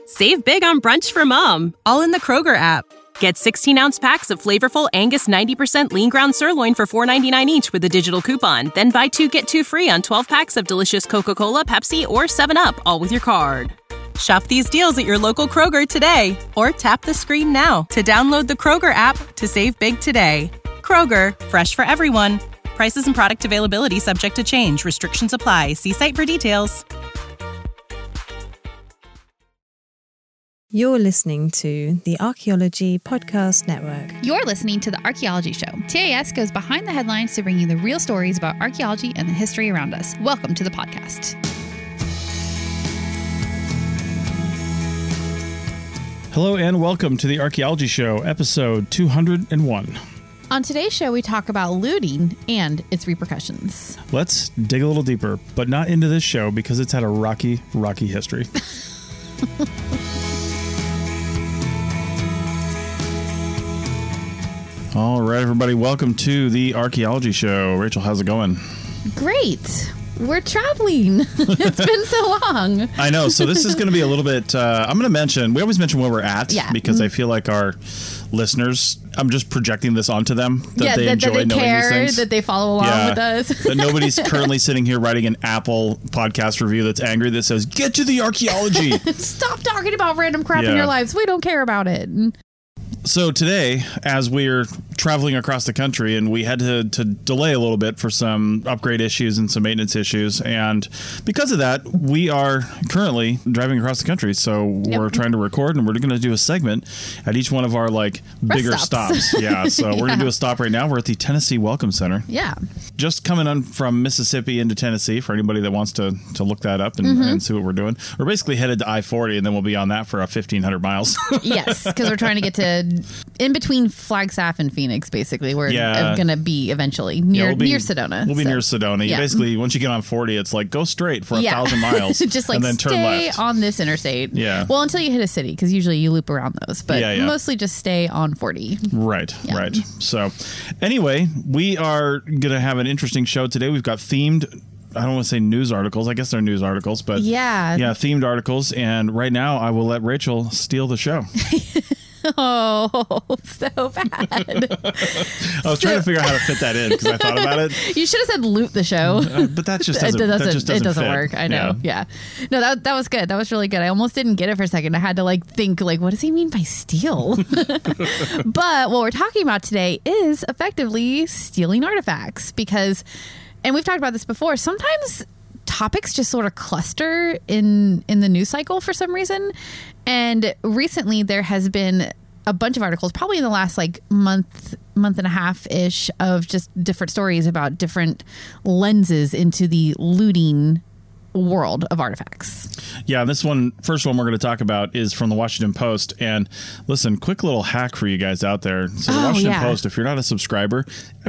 Save big on brunch for mom, all in the Kroger app. Get 16-ounce packs of flavorful Angus 90% lean ground sirloin for $4.99 each with a digital coupon. Then buy 2, get 2 free on 12 packs of delicious Coca-Cola, Pepsi, or 7-Up, all with your card. Shop these deals at your local Kroger today, or tap the screen now to download the Kroger app to save big today. Kroger, fresh for everyone. Prices and product availability subject to change. Restrictions apply. See site for details. You're listening to the Archaeology Podcast Network. You're listening to The Archaeology Show. TAS goes behind the headlines to bring you the real stories about archaeology and the history around us. Welcome to the podcast. Hello and welcome to The Archaeology Show, episode 201. On today's show, we talk about looting and its repercussions. Let's dig a little deeper, but not into this show because it's had a rocky history. All right, everybody, welcome to The Archaeology Show. Rachel, how's it going? Great. We're traveling. It's been so long. I know. So this is going to be a little bit, I'm going to mention, we always mention where we're at because I feel like our listeners, I'm just projecting this onto them, that they enjoy knowing these things. That they follow along with us. That nobody's currently sitting here writing an Apple podcast review that's angry that says, get to the archaeology. Stop talking about random crap in your lives. We don't care about it. So today, as we're traveling across the country, and we had to delay a little bit for some upgrade issues and some maintenance issues, and because of that, we are currently driving across the country. So we're trying to record, and we're going to do a segment at each one of our bigger stops. Yeah, so we're going to do a stop right now. We're at the Tennessee Welcome Center. Yeah. Just coming on from Mississippi into Tennessee, for anybody that wants to look that up and see what we're doing. We're basically headed to I-40, and then we'll be on that for 1,500 miles. Yes, because we're trying to get to in between Flagstaff and Phoenix, basically. We're going to be eventually near Sedona. We'll be near Sedona. You basically, once you get on 40, it's like go straight for 1,000 miles. Just like and then turn left on this interstate. Yeah. Well, until you hit a city, because usually you loop around those. But mostly just stay on 40. Right, right. So anyway, we are going to have an interesting show today. We've got themed, I don't want to say news articles. I guess they're news articles, but themed articles. And right now, I will let Rachel steal the show. Oh, so bad. I was trying to figure out how to fit that in because I thought about it. You should have said loot the show. But that just doesn't work. I know. Yeah. No, that was good. That was really good. I almost didn't get it for a second. I had to think what does he mean by steal? But what we're talking about today is effectively stealing artifacts because, and we've talked about this before, sometimes topics just sort of cluster in the news cycle for some reason. And recently there has been a bunch of articles, probably in the last month and a half ish, of just different stories about different lenses into the looting world of artifacts. Yeah, this first one we're going to talk about is from the Washington Post. And listen, quick little hack for you guys out there. So the Washington Post, if you're not a subscriber,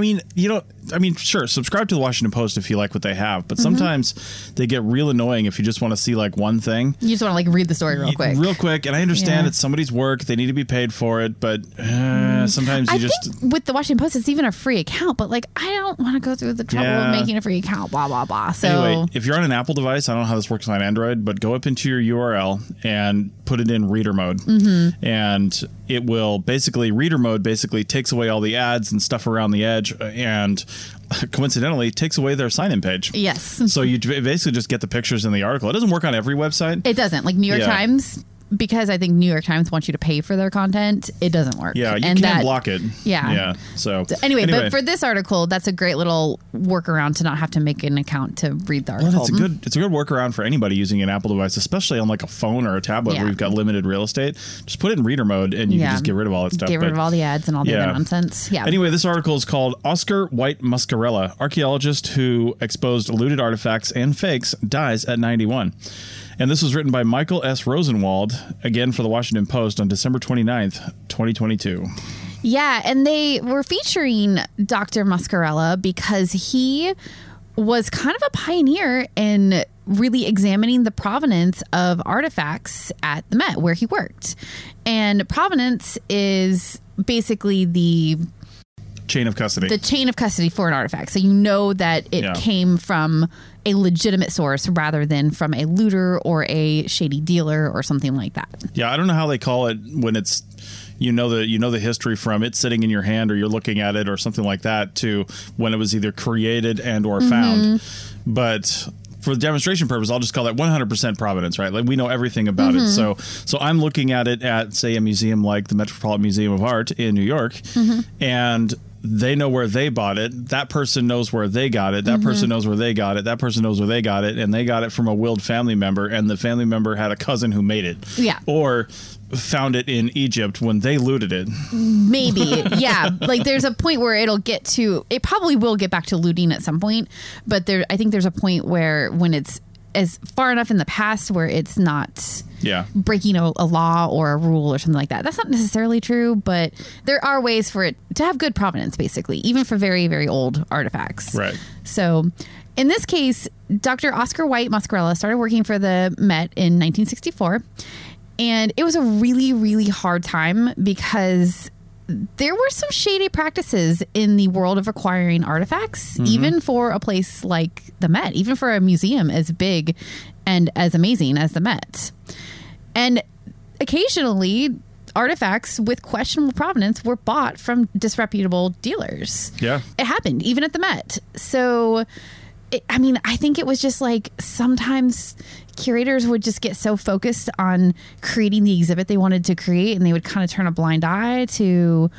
sure, subscribe to the Washington Post if you like what they have. But sometimes they get real annoying if you just want to see one thing. You just want to read the story real quick. Real quick. And I understand it's somebody's work. They need to be paid for it. But sometimes you think with the Washington Post, it's even a free account. But I don't want to go through the trouble of making a free account, blah, blah, blah. So anyway, if you're on an Apple device, I don't know how this works on Android, but go up into your URL and put it in reader mode. And it will reader mode takes away all the ads and stuff around the edge and coincidentally takes away their sign-in page. Yes. So you basically just get the pictures in the article. It doesn't work on every website. It doesn't. New York Times, because I think New York Times wants you to pay for their content, it doesn't work. Yeah, you can block it. Yeah. Yeah. So anyway, but for this article, that's a great little workaround to not have to make an account to read the article. Well, it's a good workaround for anybody using an Apple device, especially on a phone or a tablet where you've got limited real estate. Just put it in reader mode and you can just get rid of all that stuff. Get rid of all the ads and all the other nonsense. Yeah. Anyway, this article is called Oscar White Muscarella, archaeologist who exposed looted artifacts and fakes, dies at 91. And this was written by Michael S. Rosenwald, again for the Washington Post, on December 29th, 2022. Yeah, and they were featuring Dr. Muscarella because he was kind of a pioneer in really examining the provenance of artifacts at the Met, where he worked. And provenance is basically the chain of custody. The chain of custody for an artifact. So you know that it came from a legitimate source rather than from a looter or a shady dealer or something like that. Yeah, I don't know how they call it when it's you know the history from it sitting in your hand or you're looking at it or something like that to when it was either created and or found. But for the demonstration purpose, I'll just call that 100% provenance, right? Like we know everything about it. So I'm looking at it at, say, a museum like the Metropolitan Museum of Art in New York, and they know where they bought it. That person knows where they got it. That person knows where they got it. That person knows where they got it. And they got it from a willed family member, and the family member had a cousin who made it. Yeah. Or found it in Egypt when they looted it. Maybe. Yeah. Like there's a point where it probably will get back to looting at some point. But I think there's a point where when it's as far enough in the past where it's not breaking a law or a rule or something like that. That's not necessarily true, but there are ways for it to have good provenance, basically, even for very, very old artifacts. Right. So in this case, Dr. Oscar White Mascarella started working for the Met in 1964. And it was a really, really hard time because there were some shady practices in the world of acquiring artifacts, even for a place like the Met, even for a museum as big and as amazing as the Met. And occasionally, artifacts with questionable provenance were bought from disreputable dealers. Yeah. It happened, even at the Met. So, I think it was just like sometimes curators would just get so focused on creating the exhibit they wanted to create, and they would kind of turn a blind eye to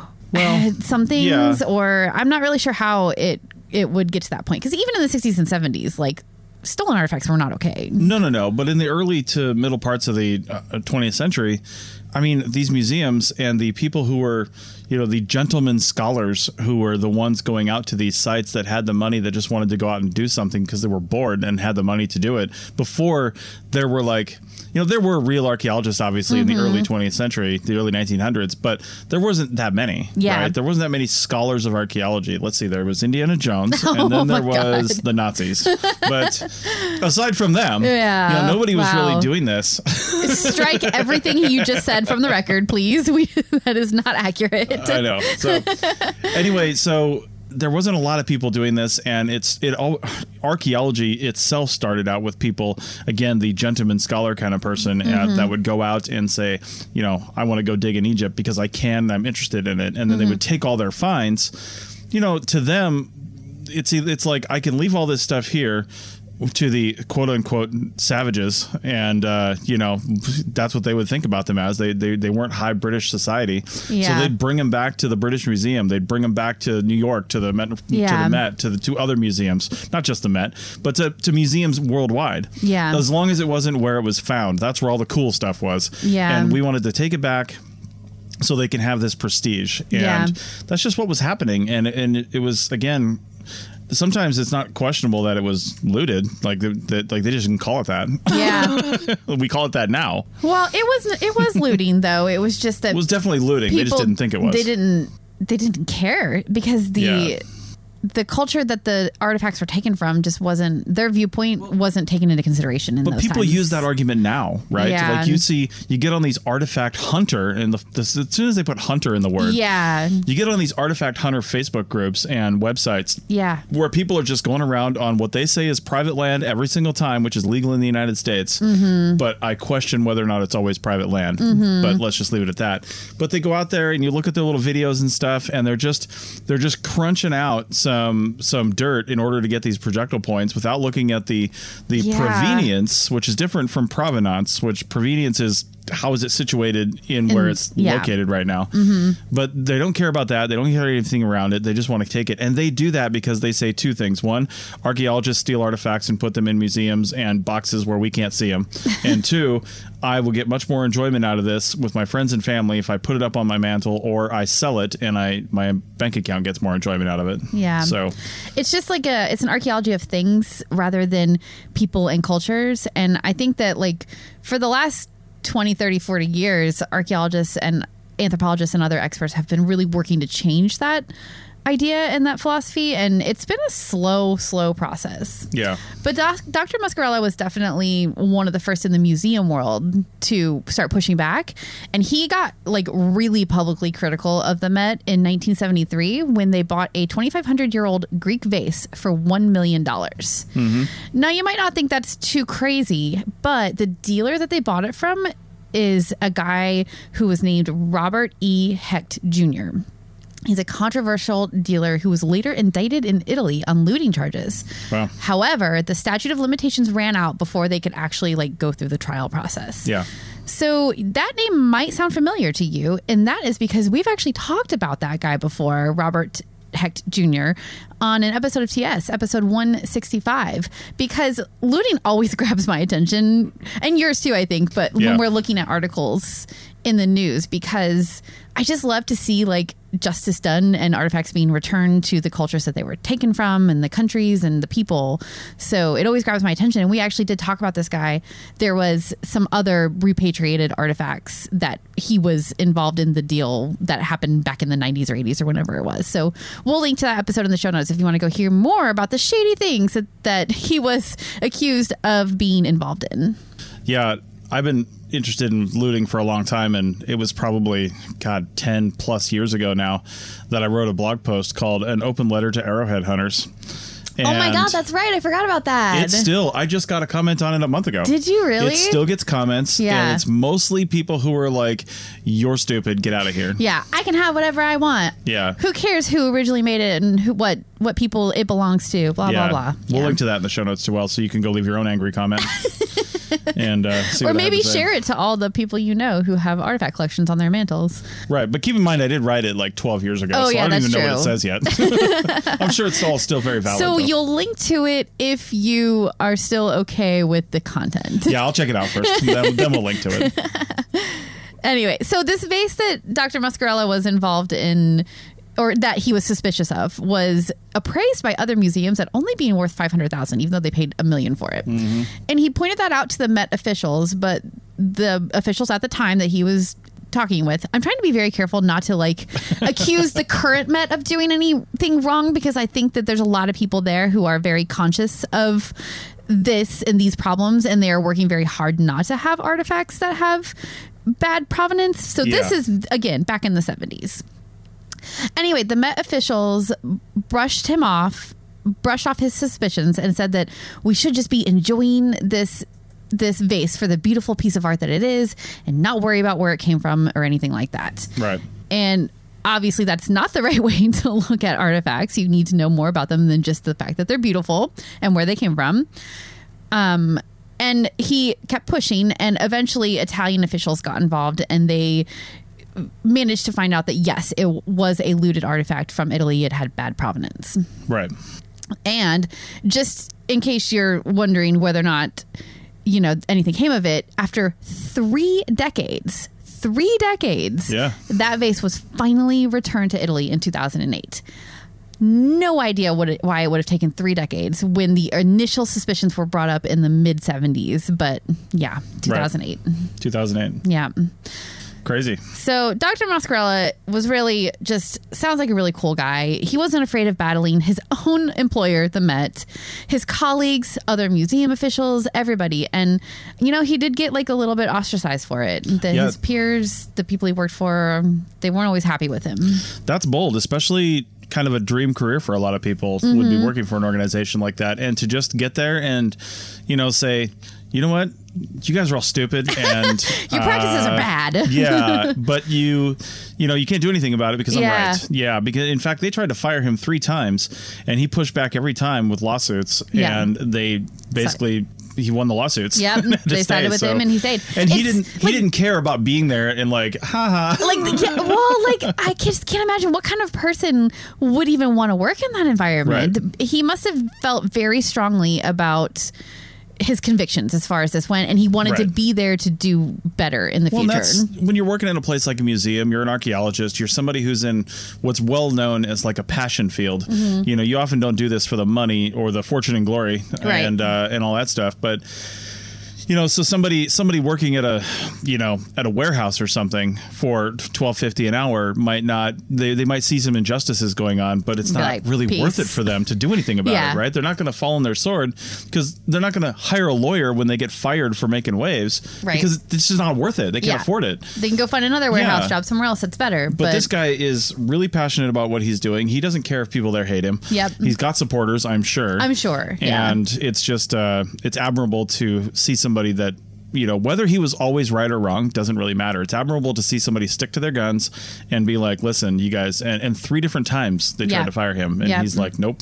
some things, or I'm not really sure how it would get to that point. Because even in the 60s and 70s, like, stolen artifacts were not okay. No. But in the early to middle parts of the 20th century, I mean, these museums and the people who were, the gentlemen scholars who were the ones going out to these sites that had the money that just wanted to go out and do something because they were bored and had the money to do it. Before there were there were real archaeologists, obviously, in the early 20th century, the early 1900s, but there wasn't that many. Yeah. Right? There wasn't that many scholars of archaeology. Let's see, there was Indiana Jones, and then there was the Nazis. But aside from them, nobody was really doing this. Strike everything you just said from the record, please. That is not accurate. I know. So anyway, there wasn't a lot of people doing this, and archaeology itself started out with people, again, the gentleman scholar kind of person that would go out and say, I want to go dig in Egypt because I can, I'm interested in it. And then they would take all their finds. To them, it's like, I can leave all this stuff here to the quote unquote savages, and that's what they would think about them as. They weren't high British society, so they'd bring them back to the British Museum. They'd bring them back to New York, to the Met, to the two other museums, not just the Met, but to museums worldwide. Yeah, as long as it wasn't where it was found, that's where all the cool stuff was. Yeah, and we wanted to take it back so they can have this prestige, and that's just what was happening. And it was, again, sometimes it's not questionable that it was looted. Like they just didn't call it that. Yeah, we call it that now. Well, it was looting though. It was just that it was definitely looting. They just didn't think it was. They didn't care because the culture that the artifacts were taken from just wasn't, their viewpoint wasn't taken into consideration in those times. But people use that argument now, right? Yeah. Like you get on these artifact hunter, and as soon as they put hunter in the word, you get on these artifact hunter Facebook groups and websites, where people are just going around on what they say is private land every single time, which is legal in the United States. But I question whether or not it's always private land. But let's just leave it at that. But they go out there and you look at their little videos and stuff, and they're just crunching out some dirt in order to get these projectile points without looking at the provenience, which is different from provenance, which provenience is how is it situated in where it's located right now. But they don't care about that. They don't care anything around it. They just want to take it. And they do that because they say two things. One, archaeologists steal artifacts and put them in museums and boxes where we can't see them. And two, I will get much more enjoyment out of this with my friends and family if I put it up on my mantle or I sell it, and my bank account gets more enjoyment out of it. Yeah. So it's just like it's an archaeology of things rather than people and cultures. And I think that, like, for the last 20, 30, 40 years, archaeologists and anthropologists and other experts have been really working to change that idea and that philosophy, and it's been a slow process. Yeah. But Dr. Muscarella was definitely one of the first in the museum world to start pushing back, and he got like really publicly critical of the Met in 1973 when they bought a 2,500-year-old Greek vase for $1 million. Now, you might not think that's too crazy, but the dealer that they bought it from is a guy who was named Robert E. Hecht Jr. He's a controversial dealer who was later indicted in Italy on looting charges. Wow. However, the statute of limitations ran out before they could actually like go through the trial process. Yeah. So that name might sound familiar to you, and that is because we've actually talked about that guy before, Robert Hecht Jr., on an episode of TS, episode 165, because looting always grabs my attention, and yours too, I think, but when we're looking at articles in the news, because I just love to see like justice done and artifacts being returned to the cultures that they were taken from and the countries and the people. So it always grabs my attention. And we actually did talk about this guy. There was some other repatriated artifacts that he was involved in the deal that happened back in the 90s or 80s or whenever it was. So we'll link to that episode in the show notes if you want to go hear more about the shady things that he was accused of being involved in. Yeah, I've been interested in looting for a long time, and it was probably 10 plus years ago now that I wrote a blog post called An Open Letter to Arrowhead Hunters. And oh my God, that's right. I forgot about that. It's still, I just got a comment on it a month ago. Did you really? It still gets comments. Yeah. And it's mostly people who are like, you're stupid, get out of here. Yeah, I can have whatever I want. Yeah. Who cares who originally made it and what people it belongs to, blah, blah, blah. We'll link to that in the show notes as well, so you can go leave your own angry comment. And see or maybe share it to all the people you know who have artifact collections on their mantles. Right, but keep in mind I did write it like 12 years ago, so I don't even know true. what it says yet. I'm sure it's all still very valid. So though. you'll link to it if you are still okay with the content. Yeah, I'll check it out first. Then we'll link to it. Anyway, so this vase that Dr. Muscarella was involved in, or that he was suspicious of, was appraised by other museums at only being worth $500,000, even though they paid $1 million for it. And he pointed that out to the Met officials, but the officials at the time that he was talking with, I'm trying to be very careful not to like accuse the current Met of doing anything wrong, because I think that there's a lot of people there who are very conscious of this and these problems, and they are working very hard not to have artifacts that have bad provenance. So this is, again, back in the 70s. Anyway, the Met officials brushed off his suspicions and said that we should just be enjoying this vase for the beautiful piece of art that it is and not worry about where it came from or anything like that. Right. And obviously that's not the right way to look at artifacts. You need to know more about them than just the fact that they're beautiful and where they came from. And he kept pushing, and eventually Italian officials got involved, and they managed to find out that, yes, it was a looted artifact from Italy. It had bad provenance. Right. And just in case you're wondering whether or not, anything came of it, after 3 decades, that vase was finally returned to Italy in 2008. No idea why it would have taken 3 decades when the initial suspicions were brought up in the mid 70s. But yeah, 2008. Right. 2008. Yeah. Crazy. So Dr. Muscarella was really sounds like a really cool guy. He wasn't afraid of battling his own employer, the Met, his colleagues, other museum officials, everybody. And, he did get like a little bit ostracized for it. His peers, the people he worked for, they weren't always happy with him. That's bold, especially kind of a dream career for a lot of people would be working for an organization like that. And to just get there and, say, you know what? You guys are all stupid, and your practices are bad. Yeah, but you can't do anything about it because I'm right. Yeah, because in fact they tried to fire him 3 times, and he pushed back every time with lawsuits, and they basically he won the lawsuits. Yep, they sided with him, and he stayed. And he didn't care about being there and like, haha. I just can't imagine what kind of person would even want to work in that environment. Right. He must have felt very strongly about his convictions as far as this went, and he wanted to be there to do better in the future. That's, when you're working in a place like a museum, you're an archaeologist, you're somebody who's in what's well known as like a passion field. You often don't do this for the money or the fortune and glory and all that stuff, but So somebody working at a warehouse or something for $12.50 an hour might not, they might see some injustices going on, but it's not really worth it for them to do anything about it, right? They're not going to fall on their sword because they're not going to hire a lawyer when they get fired for making waves, right? Because it's just not worth it. They can't afford it. They can go find another warehouse job somewhere else that's better. But this guy is really passionate about what he's doing. He doesn't care if people there hate him. Yep. He's got supporters, I'm sure. And it's just, it's admirable to see somebody that, whether he was always right or wrong doesn't really matter. It's admirable to see somebody stick to their guns and be like, listen, you guys, and 3 different times they tried to fire him. And he's like, nope.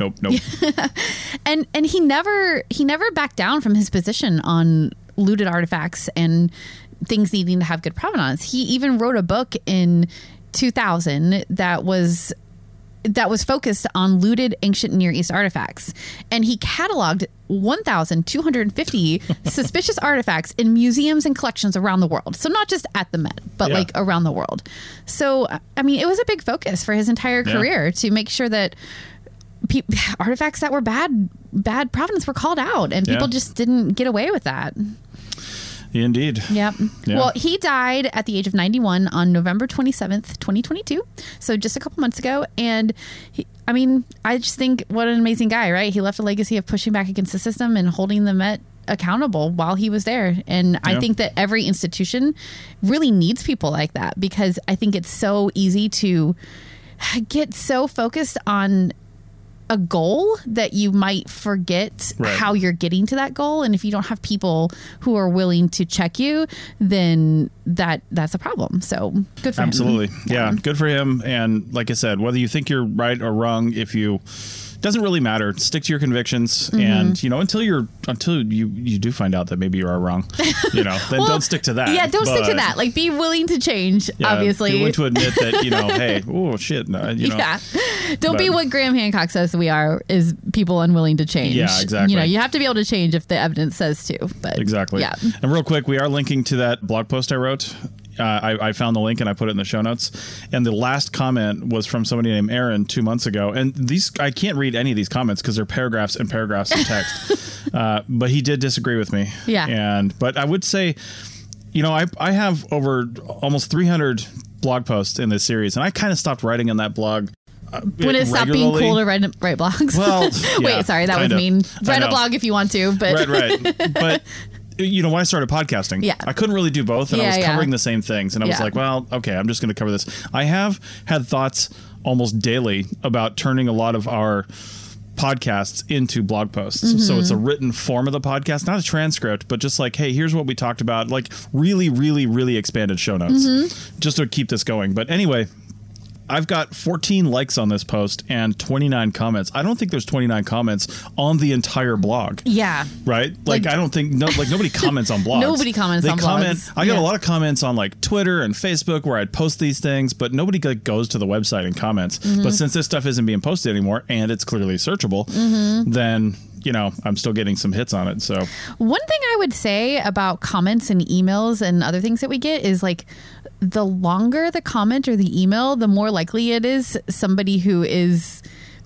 and he never backed down from his position on looted artifacts and things needing to have good provenance. He even wrote a book in 2000 that was focused on looted ancient Near East artifacts. And he cataloged 1,250 suspicious artifacts in museums and collections around the world. So not just at the Met, but like around the world. So, I mean, it was a big focus for his entire career to make sure that artifacts that were bad provenance were called out, and people just didn't get away with that. Indeed. Yep. Yeah. Well, he died at the age of 91 on November 27th, 2022. So just a couple months ago. And I just think what an amazing guy, right? He left a legacy of pushing back against the system and holding the Met accountable while he was there. And I think that every institution really needs people like that, because I think it's so easy to get so focused on a goal that you might forget how you're getting to that goal. And if you don't have people who are willing to check you, then that's a problem. So good for him. Absolutely. Yeah. Good for him. And like I said, whether you think you're right or wrong, doesn't really matter. Stick to your convictions, and until you do find out that maybe you are wrong, then don't stick to that. Yeah, don't stick to that. Like, be willing to change. Obviously, be willing to admit that hey, oh shit, Don't be what Graham Hancock says we are, is people unwilling to change. Yeah, exactly. You have to be able to change if the evidence says to. But exactly. Yeah. And real quick, we are linking to that blog post I wrote. I found the link and I put it in the show notes. And the last comment was from somebody named Aaron 2 months ago. And I can't read any of these comments because they're paragraphs and paragraphs of text. But he did disagree with me. Yeah. But I would say, I have over almost 300 blog posts in this series, and I kind of stopped writing on that blog. When it stopped being cool to write blogs. Well, wait, sorry, that was mean. Write a blog if you want to, but right. But when I started podcasting, I couldn't really do both, and I was covering the same things, and I was like, well, okay, I'm just going to cover this. I have had thoughts almost daily about turning a lot of our podcasts into blog posts. So it's a written form of the podcast, not a transcript, but just like, hey, here's what we talked about, like really, really, really expanded show notes, just to keep this going. But anyway, I've got 14 likes on this post and 29 comments. I don't think there's 29 comments on the entire blog. Yeah. Right? Like I don't think, nobody comments on blogs. Nobody comments on blogs. I got a lot of comments on like Twitter and Facebook where I'd post these things, but nobody goes to the website and comments. But since this stuff isn't being posted anymore and it's clearly searchable, then I'm still getting some hits on it. So one thing I would say about comments and emails and other things that we get is like, the longer the comment or the email, the more likely it is somebody who is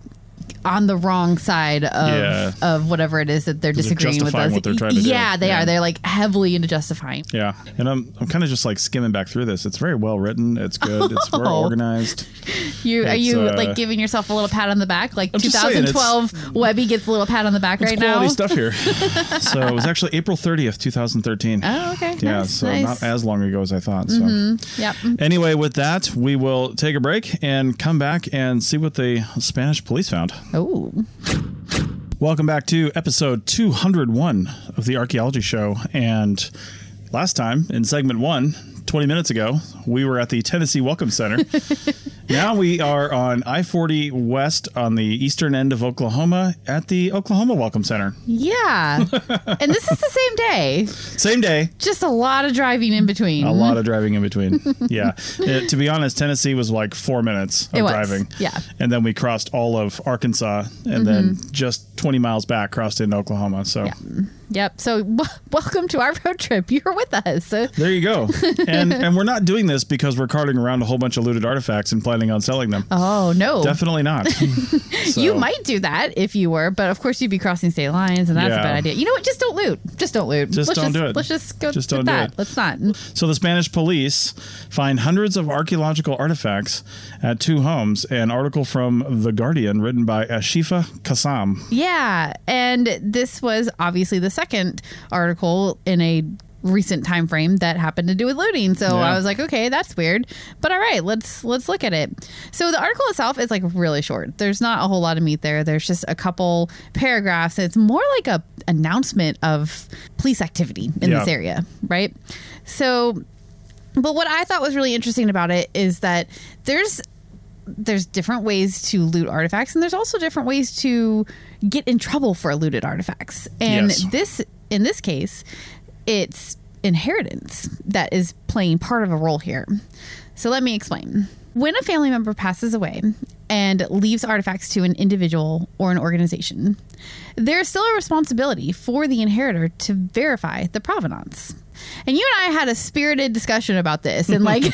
on the wrong side of whatever it is that they're disagreeing with us. What they're trying to do. They are. They're like heavily into justifying. Yeah. And I'm kind of just like skimming back through this. It's very well written. It's good. It's well organized. Are you like giving yourself a little pat on the back? Like 2012 Webby gets a little pat on the back right now. It's quality stuff here. So it was actually April 30th, 2013. Oh, okay. Yeah. Nice, so not as long ago as I thought. So yep. Anyway, with that, we will take a break and come back and see what the Spanish police found. Oh. Welcome back to episode 201 of the Archaeology Show. And last time in segment 1, 20 minutes ago, we were at the Tennessee Welcome Center. Now we are on I-40 West on the eastern end of Oklahoma at the Oklahoma Welcome Center. Yeah. And this is the same day. Same day. Just a lot of driving in between. A lot of driving in between. Yeah. To be honest, Tennessee was like 4 minutes of driving. Yeah. And then we crossed all of Arkansas and then just 20 miles back crossed into Oklahoma. So Yep. So welcome to our road trip. You're with us. There you go. And we're not doing this because we're carting around a whole bunch of looted artifacts and planning on selling them. Oh, no. Definitely not. So, you might do that if you were, but of course you'd be crossing state lines, and that's a bad idea. You know what? Just don't loot. Just don't loot. Let's don't do it. Let's just go just with don't do that. it. Let's not. So the Spanish police find hundreds of archaeological artifacts at 2 homes. An article from The Guardian written by Ashifa Kassam. Yeah. And this was obviously the second article in a recent time frame that happened to do with looting. So I was like, okay, that's weird. But all right, let's look at it. So the article itself is like really short. There's not a whole lot of meat there. There's just a couple paragraphs. It's more like a announcement of police activity in this area, right? So, but what I thought was really interesting about it is that there's different ways to loot artifacts, and there's also different ways to get in trouble for looted artifacts. And in this case, it's inheritance that is playing part of a role here. So let me explain. When a family member passes away and leaves artifacts to an individual or an organization, there's still a responsibility for the inheritor to verify the provenance. And you and I had a spirited discussion about this and like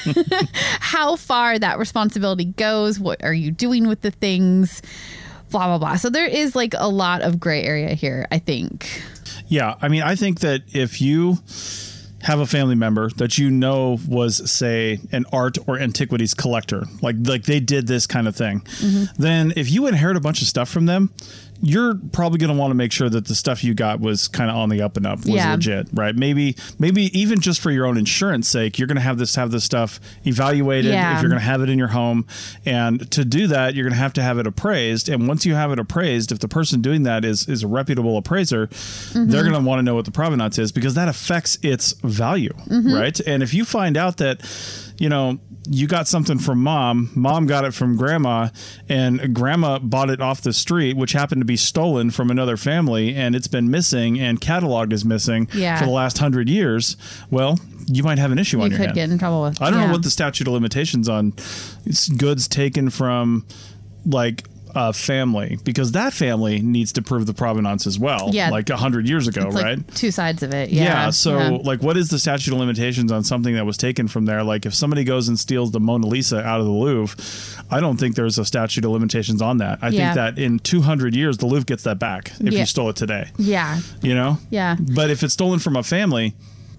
how far that responsibility goes. What are you doing with the things? Blah, blah, blah. So there is like a lot of gray area here, I think. Yeah. I mean, I think that if you have a family member that you know was, say, an art or antiquities collector, like they did this kind of thing, then if you inherit a bunch of stuff from them, you're probably going to want to make sure that the stuff you got was kind of on the up and up, was legit, right? Maybe even just for your own insurance sake, you're going to have this stuff evaluated if you're going to have it in your home. And to do that, you're going to have it appraised. And once you have it appraised, if the person doing that is a reputable appraiser, they're going to want to know what the provenance is, because that affects its value, right? And if you find out that, you know, you got something from mom got it from grandma, and grandma bought it off the street, which happened to be stolen from another family, and it's been missing and cataloged as missing for the last 100 years, well, you might have an issue on your hands. You could get in trouble with. I don't know what the statute of limitations on goods taken from like a family, because that family needs to prove the provenance as well. Yeah, like 100 years ago, it's right? Like 2 sides of it. So like, what is the statute of limitations on something that was taken from there? Like, if somebody goes and steals the Mona Lisa out of the Louvre, I don't think there's a statute of limitations on that. I think that in 200 years, the Louvre gets that back if you stole it today. Yeah. You know? Yeah. But if it's stolen from a family,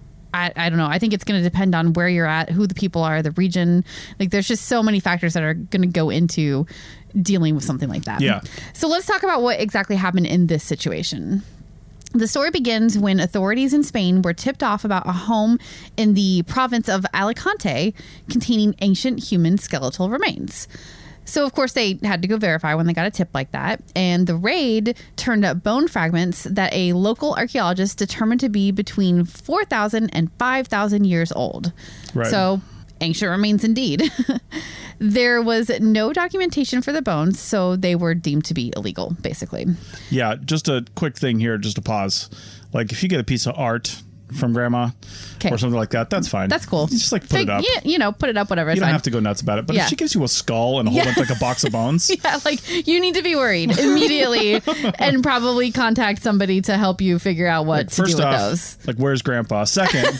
I don't know. I think it's going to depend on where you're at, who the people are, the region. Like, there's just so many factors that are going to go into dealing with something like that. Yeah. So let's talk about what exactly happened in this situation. The story begins when authorities in Spain were tipped off about a home in the province of Alicante containing ancient human skeletal remains. So, of course, they had to go verify when they got a tip like that. And the raid turned up bone fragments that a local archaeologist determined to be between 4,000 and 5,000 years old. Right. So, ancient remains indeed. There was no documentation for the bones, so they were deemed to be illegal, basically. Yeah, just a quick thing here, just to pause. Like, if you get a piece of art from grandma or something like that, that's fine. That's cool. You just like put it up. Yeah, you know, put it up, whatever. You don't have to go nuts about it. But if she gives you a skull and a whole bunch, like a box of bones. Yeah, like, you need to be worried immediately and probably contact somebody to help you figure out what to do with those. Like, where's grandpa? Second,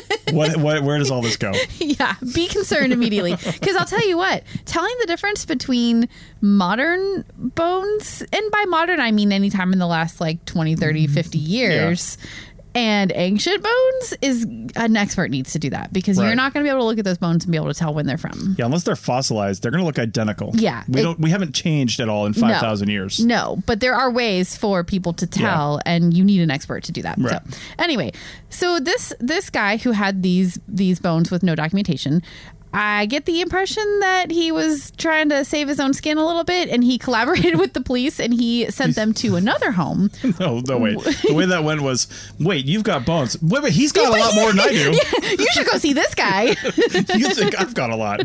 where does all this go? Yeah, be concerned immediately. Because I'll tell you what, telling the difference between modern bones, and by modern, I mean anytime in the last like 20, 30, 50 years, and ancient bones, is an expert needs to do that, because you're not going to be able to look at those bones and be able to tell when they're from. Yeah, unless they're fossilized, they're going to look identical. Yeah. We haven't changed at all in 5,000 years. No, but there are ways for people to tell, and you need an expert to do that. Right. So anyway, so this guy who had these bones with no documentation, I get the impression that he was trying to save his own skin a little bit, and he collaborated with the police, and he sent them to another home. No, wait. The way that went was, wait, you've got bones. Wait, he's got a lot more than I do. Yeah, you should go see this guy. You think I've got a lot.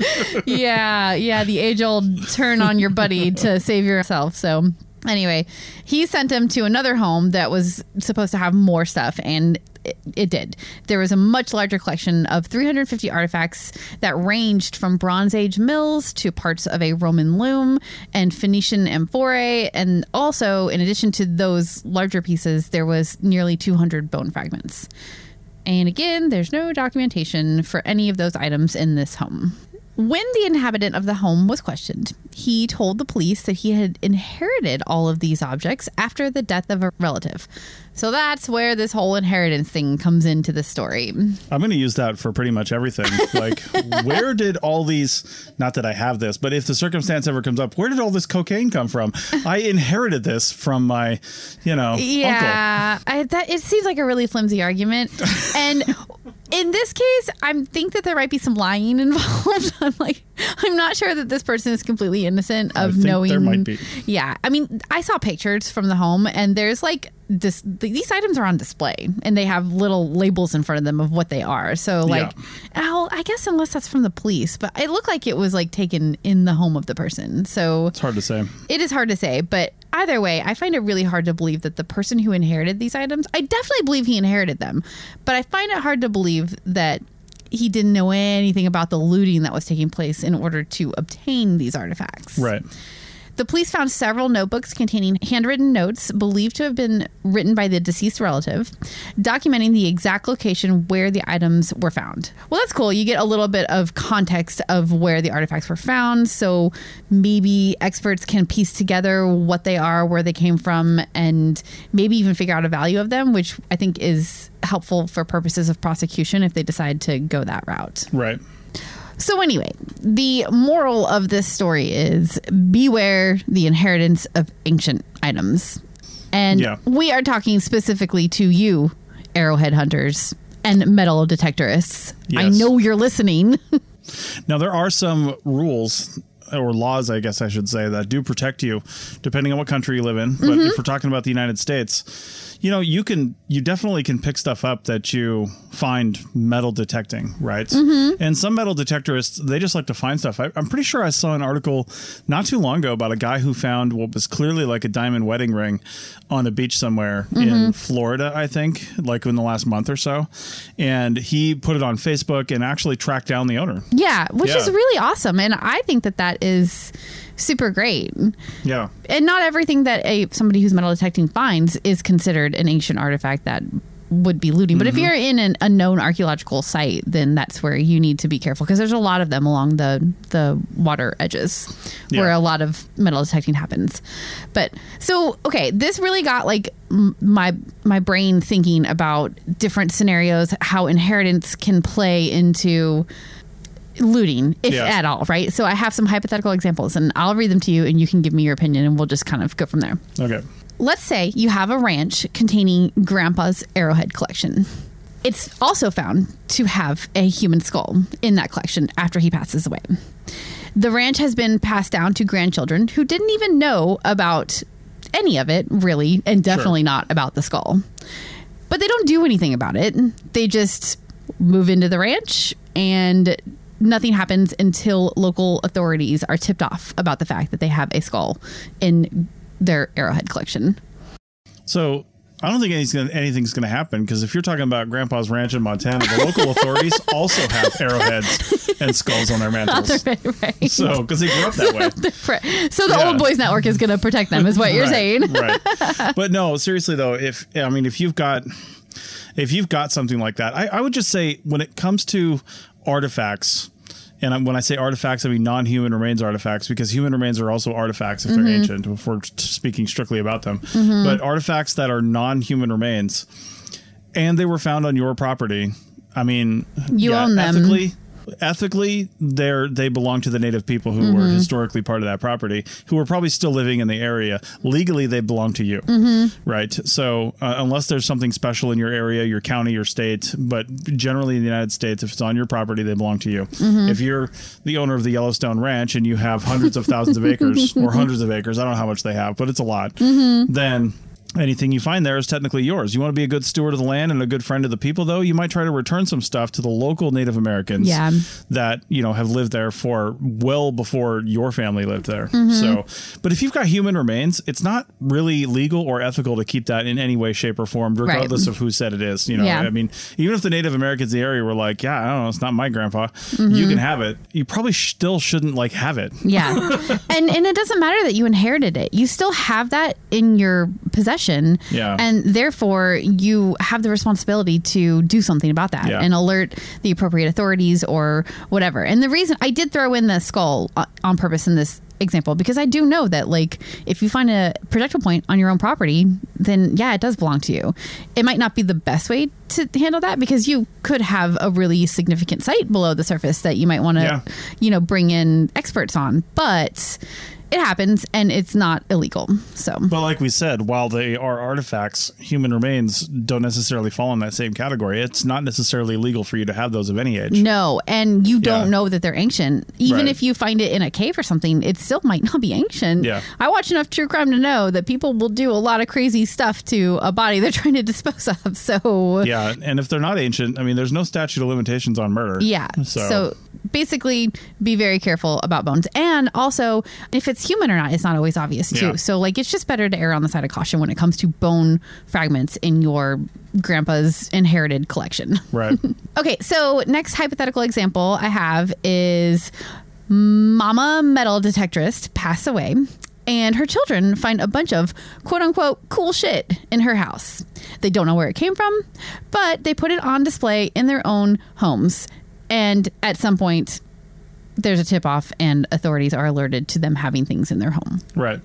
Yeah, the age-old turn on your buddy to save yourself. So anyway, he sent him to another home that was supposed to have more stuff, and it did. There was a much larger collection of 350 artifacts that ranged from Bronze Age mills to parts of a Roman loom and Phoenician amphorae. And also, in addition to those larger pieces, there was nearly 200 bone fragments. And again, there's no documentation for any of those items in this home. When the inhabitant of the home was questioned, he told the police that he had inherited all of these objects after the death of a relative. So that's where this whole inheritance thing comes into the story. I'm going to use that for pretty much everything. Like, where did all these, not that I have this, but if the circumstance ever comes up, where did all this cocaine come from? I inherited this from my, uncle. Yeah, it seems like a really flimsy argument. And in this case, I think that there might be some lying involved. I'm not sure that this person is completely innocent of knowing. There might be. Yeah. I mean, I saw pictures from the home, and there's these items are on display, and they have little labels in front of them of what they are. So I guess unless that's from the police, but it looked like it was taken in the home of the person. So it's hard to say. It is hard to say, but either way, I find it really hard to believe that the person who inherited these items, I definitely believe he inherited them, but I find it hard to believe that he didn't know anything about the looting that was taking place in order to obtain these artifacts. Right. The police found several notebooks containing handwritten notes believed to have been written by the deceased relative, documenting the exact location where the items were found. Well, that's cool. You get a little bit of context of where the artifacts were found, so maybe experts can piece together what they are, where they came from, and maybe even figure out a value of them, which I think is helpful for purposes of prosecution if they decide to go that route. Right. So anyway, the moral of this story is beware the inheritance of ancient items. And we are talking specifically to you, arrowhead hunters and metal detectorists. Yes. I know you're listening. Now, there are some rules or laws, I guess I should say, that do protect you depending on what country you live in. But if we're talking about the United States, you definitely can pick stuff up that you find metal detecting, right? And some metal detectorists, they just like to find stuff. I'm pretty sure I saw an article not too long ago about a guy who found what was clearly like a diamond wedding ring on a beach somewhere in Florida, I think, like in the last month or so. And he put it on Facebook and actually tracked down the owner. Yeah, which is really awesome. And I think that is super great. Yeah. And not everything that somebody who's metal detecting finds is considered an ancient artifact that would be looting. But if you're in a known archaeological site, then that's where you need to be careful, because there's a lot of them along the water edges where a lot of metal detecting happens. But so, okay, this really got my brain thinking about different scenarios, how inheritance can play into looting, if at all, right? So I have some hypothetical examples, and I'll read them to you, and you can give me your opinion, and we'll just kind of go from there. Okay. Let's say you have a ranch containing Grandpa's arrowhead collection. It's also found to have a human skull in that collection after he passes away. The ranch has been passed down to grandchildren who didn't even know about any of it, really, and definitely not about the skull. But they don't do anything about it. They just move into the ranch, and nothing happens until local authorities are tipped off about the fact that they have a skull in their arrowhead collection. So I don't think anything's going to happen, because if you're talking about Grandpa's ranch in Montana, the local authorities also have arrowheads and skulls on their mantles. Right. So, because they grew up that way. So the Old Boys Network is going to protect them, is what you're saying. Right. But no, seriously though, if you've got something like that, I would just say, when it comes to artifacts, and when I say artifacts, I mean non-human remains artifacts, because human remains are also artifacts if they're ancient, if we're speaking strictly about them. But artifacts that are non-human remains, and they were found on your property, I mean, you own them. Ethically, they belong to the native people who were historically part of that property, who were probably still living in the area. Legally, they belong to you, right? So unless there's something special in your area, your county, your state, but generally in the United States, if it's on your property, they belong to you. If you're the owner of the Yellowstone Ranch and you have hundreds of thousands of acres or hundreds of acres, I don't know how much they have, but it's a lot, then anything you find there is technically yours. You want to be a good steward of the land and a good friend of the people, though, you might try to return some stuff to the local Native Americans that, have lived there for well before your family lived there. So, but if you've got human remains, it's not really legal or ethical to keep that in any way, shape, or form, regardless of who said it is. I mean, even if the Native Americans in the area were like, yeah, I don't know, it's not my grandpa, you can have it. You probably still shouldn't have it. Yeah. and it doesn't matter that you inherited it. You still have that in your possession. Yeah. And therefore, you have the responsibility to do something about that and alert the appropriate authorities or whatever. And the reason I did throw in the skull on purpose in this example, because I do know that if you find a projectile point on your own property, then it does belong to you. It might not be the best way to handle that, because you could have a really significant site below the surface that you might want to, bring in experts on. But it happens, and it's not illegal. But like we said, while they are artifacts, human remains don't necessarily fall in that same category. It's not necessarily legal for you to have those of any age. No, and you don't know that they're ancient. Even if you find it in a cave or something, it still might not be ancient. Yeah. I watch enough true crime to know that people will do a lot of crazy stuff to a body they're trying to dispose of. So yeah, and if they're not ancient, I mean, there's no statute of limitations on murder. Yeah. So basically, be very careful about bones. And also, if it's human or not, it's not always obvious too. Yeah. So it's just better to err on the side of caution when it comes to bone fragments in your grandpa's inherited collection. Right. Okay, so next hypothetical example I have is Mama metal detectorist passed away, and her children find a bunch of quote unquote cool shit in her house. They don't know where it came from, but they put it on display in their own homes. And at some point, there's a tip off and authorities are alerted to them having things in their home. Right.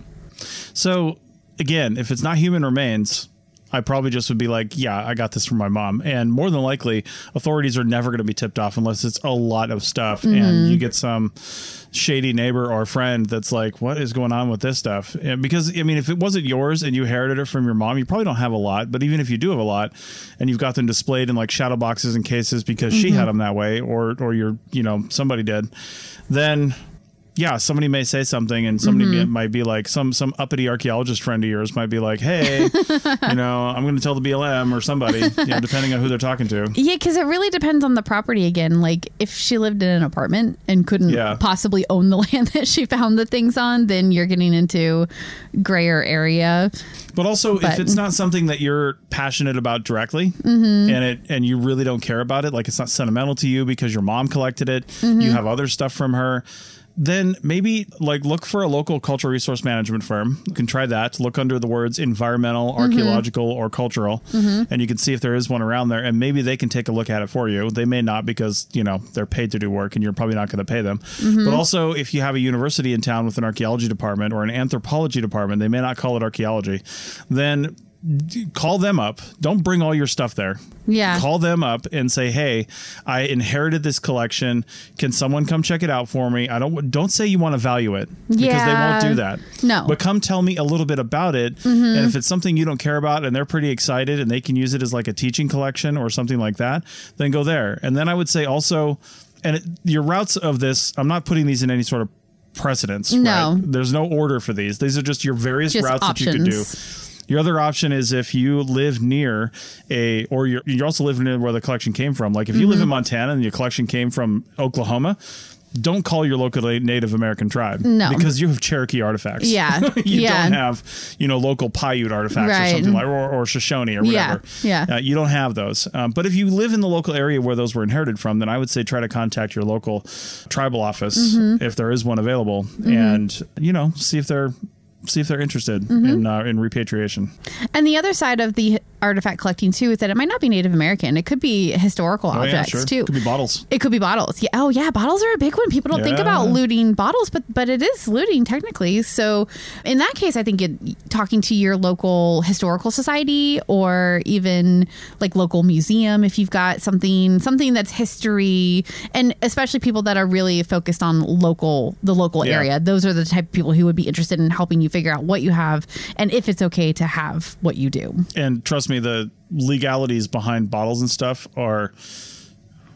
So again, if it's not human remains, I probably just would be like, yeah, I got this from my mom. And more than likely, authorities are never going to be tipped off unless it's a lot of stuff. And you get some shady neighbor or friend that's like, what is going on with this stuff? And because, I mean, if it wasn't yours and you inherited it from your mom, you probably don't have a lot. But even if you do have a lot and you've got them displayed in shadow boxes and cases because she had them that way, or you're, somebody did, then yeah, somebody may say something, and somebody might be like, some uppity archaeologist friend of yours might be like, hey, I'm going to tell the BLM or somebody, depending on who they're talking to. Yeah, because it really depends on the property again. If she lived in an apartment and couldn't possibly own the land that she found the things on, then you're getting into grayer area. But also, if it's not something that you're passionate about directly, and you really don't care about it, it's not sentimental to you because your mom collected it, you have other stuff from her, then maybe look for a local cultural resource management firm. You can try that. Look under the words environmental, archaeological, or cultural, and you can see if there is one around there, and maybe they can take a look at it for you. They may not, because they're paid to do work and you're probably not going to pay them. But also, if you have a university in town with an archaeology department or an anthropology department, they may not call it archaeology. Then call them up. Don't bring all your stuff there. Yeah. Call them up and say, hey, I inherited this collection. Can someone come check it out for me? Don't say you want to value it, because they won't do that. No. But come tell me a little bit about it. And if it's something you don't care about and they're pretty excited and they can use it as a teaching collection or something like that, then go there. And then I would say also, your routes of this, I'm not putting these in any sort of precedence. No. Right? There's no order for these. These are just your various routes options that you could do. Your other option is if you live near or you also live near where the collection came from. If you live in Montana and your collection came from Oklahoma, don't call your local Native American tribe. No. Because you have Cherokee artifacts. Yeah. You don't have, local Paiute artifacts or something or Shoshone or whatever. Yeah. You don't have those. But if you live in the local area where those were inherited from, then I would say try to contact your local tribal office if there is one available, and, see if they're interested in repatriation. And the other side of the artifact collecting too is that it might not be Native American. It could be historical objects too. It could be bottles. It could be bottles. Yeah. Oh yeah. Bottles are a big one. People don't think about looting bottles, but it is looting technically. So in that case, I think talking to your local historical society or even local museum, if you've got something that's history, and especially people that are really focused on the local area. Those are the type of people who would be interested in helping you figure out what you have and if it's okay to have what you do. And trust me, the legalities behind bottles and stuff are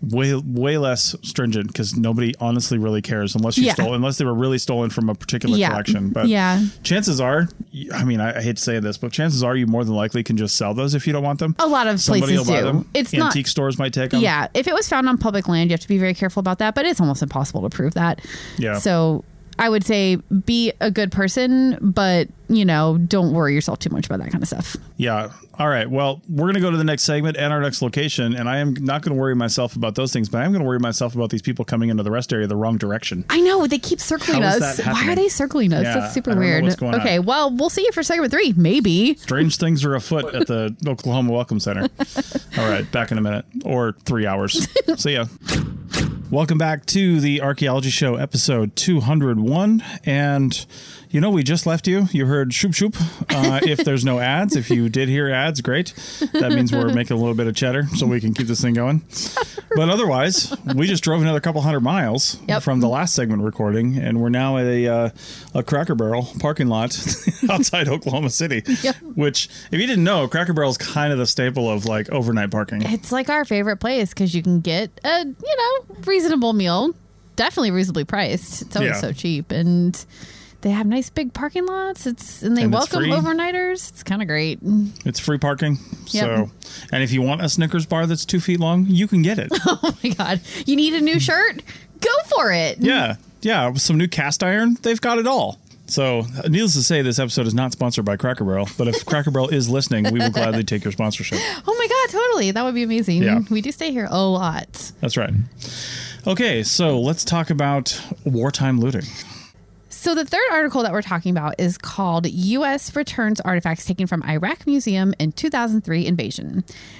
way less stringent because nobody honestly really cares unless you stole, unless they were really stolen from a particular collection. But chances are, I mean, I hate to say this, but chances are you more than likely can just sell those if you don't want them. A lot of Somebody places will buy do. them. It's Antique not, stores might take them. Yeah, if it was found on public land, you have to be very careful about that. But it's almost impossible to prove that. Yeah. So I would say be a good person, but, you know, don't worry yourself too much about that kind of stuff. Yeah. All right. Well, we're going to go to the next segment and our next location. And I am not going to worry myself about those things, but I'm going to worry myself about these people coming into the rest area the wrong direction. I know. They keep circling How is us. that happening? Why are they circling us? Yeah, That's super I don't know weird. what's going on. Okay. Well, we'll see you for segment 3. Maybe. Strange things are afoot at the Oklahoma Welcome Center. All right. Back in a minute or 3 hours. See ya. Welcome back to the Archaeology Show, episode 201. And, you know, we just left you. You heard shoop shoop. If there's no ads, if you did hear ads, great. That means we're making a little bit of cheddar so we can keep this thing going. But otherwise, we just drove another couple hundred miles from the last segment recording, and we're now at a Cracker Barrel parking lot outside Oklahoma City, which, if you didn't know, Cracker Barrel is kind of the staple of like overnight parking. It's like our favorite place because you can get a, you know, reasonable meal, definitely reasonably priced. It's always so cheap, and they have nice big parking lots. And they welcome overnighters. It's kind of great. It's free parking. So, and if you want a Snickers bar that's 2 feet long, you can get it. Oh my God. You need a new shirt? Go for it. Yeah. Yeah. With some new cast iron, they've got it all. So, needless to say, this episode is not sponsored by Cracker Barrel, but if Cracker Barrel is listening, we will gladly take your sponsorship. Oh my God, totally. That would be amazing. Yeah. We do stay here a lot. That's right. Okay, so let's talk about wartime looting. So the third article that we're talking about is called U.S. Returns Artifacts Taken from Iraq Museum in 2003 Invasion.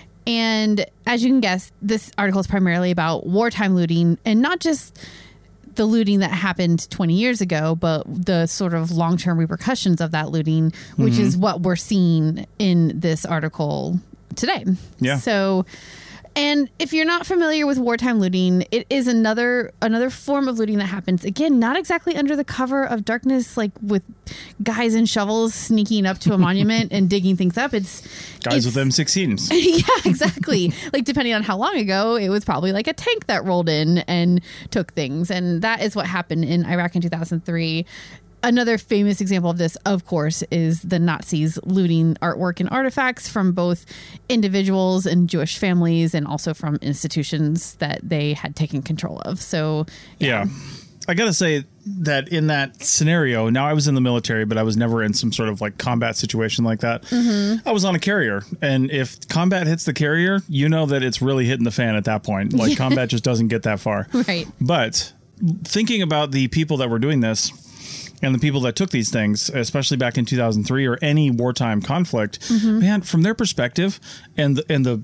And as you can guess, this article is primarily about wartime looting, and not just the looting that happened 20 years ago, but the sort of long-term repercussions of that looting, which is what we're seeing in this article today. Yeah. So, and if you're not familiar with wartime looting, it is another form of looting that happens, again, not exactly under the cover of darkness, like with guys in shovels sneaking up to a monument and digging things up. It's guys with M16s. Yeah, exactly. Like, depending on how long ago, it was probably like a tank that rolled in and took things. And that is what happened in Iraq in 2003. Another famous example of this, of course, is the Nazis looting artwork and artifacts from both individuals and Jewish families, and also from institutions that they had taken control of. So, yeah. I got to say that in that scenario, now I was in the military, but I was never in some sort of like combat situation like that. I was on a carrier. And if combat hits the carrier, you know that it's really hitting the fan at that point. Like combat just doesn't get that far. Right. But thinking about the people that were doing this, and the people that took these things, especially back in 2003 or any wartime conflict, man, from their perspective and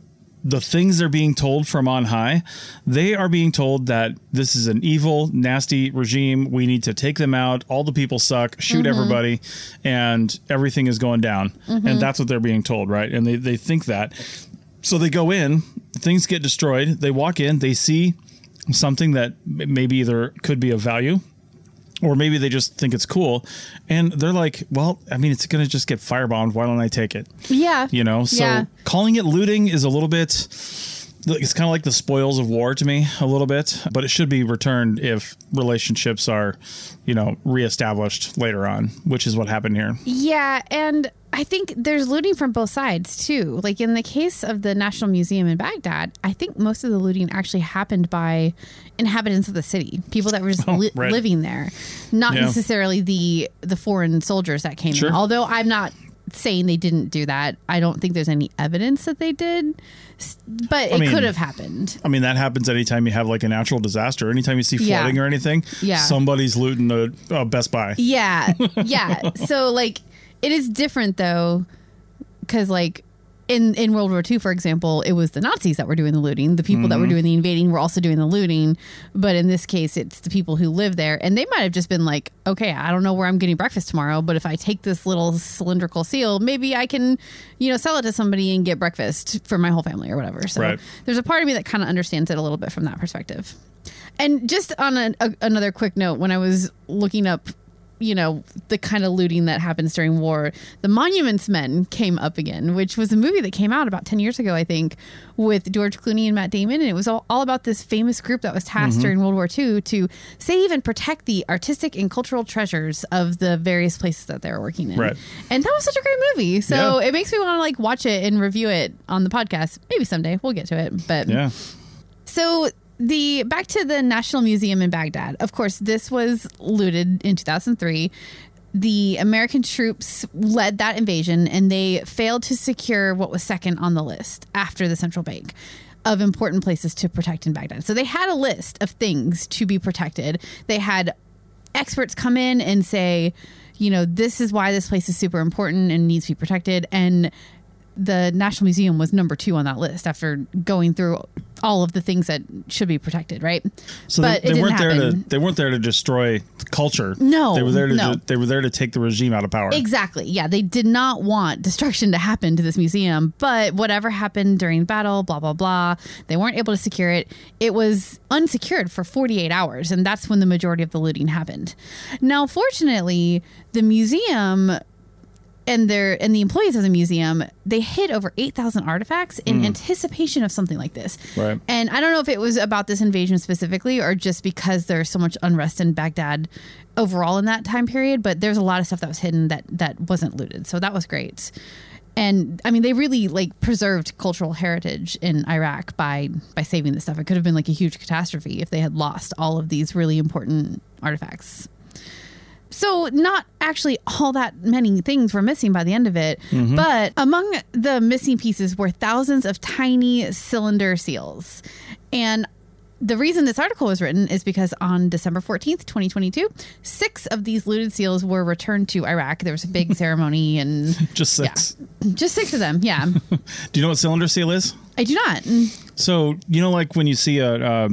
the things they're being told from on high, they are being told that this is an evil, nasty regime. We need to take them out. All the people suck, shoot everybody, and everything is going down. And that's what they're being told, right? And they think that. So they go in, things get destroyed. They walk in, they see something that maybe either could be of value, or maybe they just think it's cool, and they're like, well, I mean, it's going to just get firebombed. Why don't I take it? Yeah. You know, so calling it looting is a little bit, it's kind of like the spoils of war to me a little bit, but it should be returned if relationships are, you know, reestablished later on, which is what happened here. Yeah. And I think there's looting from both sides, too. Like in the case of the National Museum in Baghdad, I think most of the looting actually happened by inhabitants of the city, people that were just living there, not necessarily the foreign soldiers that came in. Although I'm not saying they didn't do that. I don't think there's any evidence that they did, but it could have happened. I mean, that happens anytime you have like a natural disaster. Anytime you see flooding or anything, somebody's looting a Best Buy. Yeah. Yeah. So like, it is different, though, because, like, in World War II, for example, it was the Nazis that were doing the looting. The people that were doing the invading were also doing the looting. But in this case, it's the people who live there. And they might have just been like, okay, I don't know where I'm getting breakfast tomorrow, but if I take this little cylindrical seal, maybe I can, you know, sell it to somebody and get breakfast for my whole family or whatever. So there's a part of me that kind of understands it a little bit from that perspective. And just on another quick note, when I was looking up the kind of looting that happens during war, the Monuments Men came up again, which was a movie that came out about 10 years ago, I think, with George Clooney and Matt Damon. And it was all about this famous group that was tasked during World War II to save and protect the artistic and cultural treasures of the various places that they were working in. Right. And that was such a great movie. So it makes me want to like watch it and review it on the podcast. Maybe someday we'll get to it. But Yeah. So back to the National Museum in Baghdad. Of course, this was looted in 2003. The American troops led that invasion, and they failed to secure what was second on the list after the central bank of important places to protect in Baghdad. So they had a list of things to be protected. They had experts come in and say, this is why this place is super important and needs to be protected. And the National Museum was number 2 on that list after going through all of the things that should be protected, right? So but they weren't there they weren't there to destroy culture. No, they were there to no. they were there to take the regime out of power. Exactly. Yeah, they did not want destruction to happen to this museum, but whatever happened during battle, blah blah blah, they weren't able to secure it. It was unsecured for 48 hours, and that's when the majority of the looting happened. Now, fortunately, the museum and the employees of the museum, they hid over 8,000 artifacts in anticipation of something like this. Right. And I don't know if it was about this invasion specifically or just because there's so much unrest in Baghdad overall in that time period, but there's a lot of stuff that was hidden that wasn't looted. So that was great. And I mean, they really preserved cultural heritage in Iraq by saving this stuff. It could have been a huge catastrophe if they had lost all of these really important artifacts. So not actually all that many things were missing by the end of it, but among the missing pieces were thousands of tiny cylinder seals. And the reason this article was written is because on December 14th, 2022, 6 of these looted seals were returned to Iraq. There was a big ceremony and... Just 6? Yeah, just 6 of them, yeah. Do you know what cylinder seal is? I do not. So, when you see